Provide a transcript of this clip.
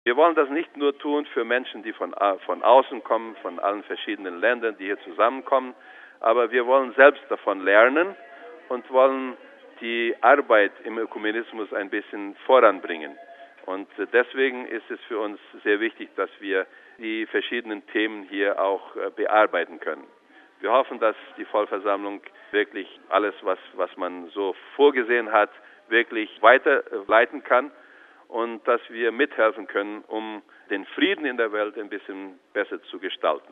Wir wollen das nicht nur tun für Menschen, die von außen kommen, von allen verschiedenen Ländern, die hier zusammenkommen, aber wir wollen selbst davon lernen und wollen die Arbeit im Ökumenismus ein bisschen voranbringen. Und deswegen ist es für uns sehr wichtig, dass wir die verschiedenen Themen hier auch bearbeiten können. Wir hoffen, dass die Vollversammlung wirklich alles, was man so vorgesehen hat, wirklich weiterleiten kann und dass wir mithelfen können, um den Frieden in der Welt ein bisschen besser zu gestalten.